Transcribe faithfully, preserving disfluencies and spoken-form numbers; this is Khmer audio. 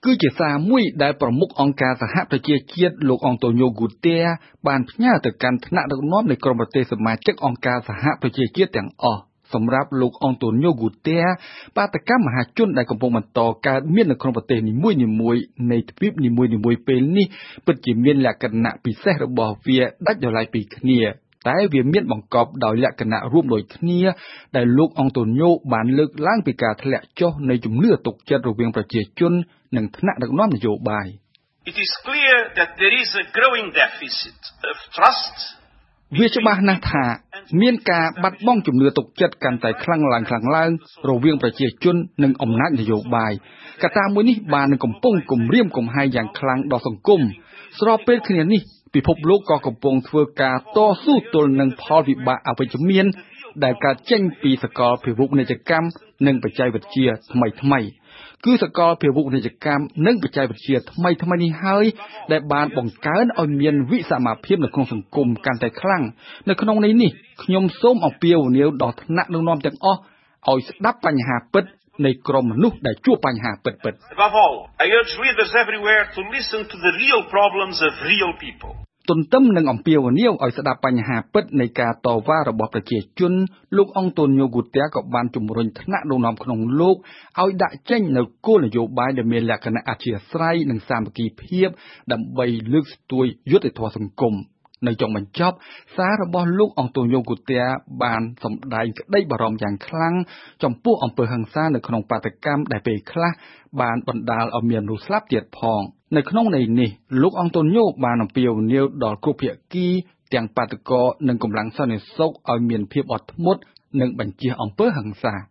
គឺជាសារមួយដែលប្រមុខអង្គការសហប្រជាជាតិលោកអង់តូញ៉ូ ហ្គូតេបានផ្ញើទៅកាន់ថ្នាក់ដឹកនាំនៃក្រុមប្រទេសសមាជិកអង្គការសហប្រជាជាតិទាំងអស់សម្រាប់លោកអង់តូញ៉ូ ហ្គូតេបាតកម្មមហាជនដែលកំពុងបន្តកើតមាននៅក្នុងប្រទេសនីមួយៗនៃទ្វីបនីមួយៗពេលនេះពិតជាមានលក្ខណៈពិសេសរបស់វាដាច់ដោយឡែកពីគ្នាតែវាមានបង្កប់ដោយលក្ខណៈរួមដូចគ្នាដែលលោកអង់តូញ៉ូបានលើកឡើងពីការធ្លាក់ចុះនៃជំនឿទុកចិត្តរវាងប្រជាជននិងថ្នាក់ដឹកនាំនយោបាយ It is clear that there is a growing deficit of trust វាច្បាស់ណាស់ថាមានការបាត់បង់ជំនឿទុកចិត្តកាន់តែខ្លាំងឡើងខ្លាំងឡើងរវាងប្រជាជននិងអំណាចនយោបាយកត្តាមួយនេះបាននឹងកំពុងគំរាមកំហែងយ៉ាងខ្លាំងដល់សង្គមស្របពេលគ្នានេះពិភពលោកក៏កំពុងធ្វើការតស៊ូទល់នឹងផលវិបាកអវិជ្ជមានដែលកើតចេញពីសកលភាវូបនីយកម្មនិងបច្ចេកវិទ្យាថ្មីថ្មីគឺសកលភាវូបនីយកម្មនិងបច្ចេកវិទ្យាថ្មីថ្មីនេះហើយដែលបានបង្កើនឲ្យមានវិសមភាពនៅក្នុងសង្គមកាន់តែខ្លាំងនៅក្នុងន័យនេះខ្ញុំសូមអំពាវនាវដល់ថ្នាក់ដឹកនាំទាំងអស់ឲ្យស្ដាប់បញ្ហាពិតនៃក្រុមមនុស្សដែលជួបបញ្ហាពិតៗ Above all, I urge leaders everywhere to listen to the real problems of real people. ទន្ទឹមនឹងអំពាវនាវឲ្យស្ដាប់បញ្ហាពិតនៃការតវ៉ារបស់ប្រជាជនលោកអង់តូញ៉ូ ហ្គូតេក៏បានជំរុញថ្នាក់ដឹកនាំក្នុងលោកឲ្យដាក់ចេញនូវគោលនយោបាយដែលមានលក្ខណៈអធ្យាស្រ័យនិងសាមគ្គីភាពដើម្បីលើកស្ទួយយុត្តិធម៌សង្គមនៅចុងបញ្ចប់សាររបស់លោកអង់តូញ៉ូ ហ្គូតេបានសម្ដែងក្តីបារម្ភយ៉ាងខ្លាំងចំពោះអំពើហិង្សានៅក្នុងបាតុកម្មដែលពេលខ្លះបានបណ្ដាលឲ្យមានមនុស្សស្លាប់ទៀតផងនៅក្នុងន័យនេះលោកអង់តូញ៉ូបានអំពាវនាវដល់គ្រប់ភាគីទាំងបាតុករនិងកម្លាំងសន្តិសុខឲ្យមានភាពអត់ធ្មត់និងបញ្ជៀសអំពើហិង្សា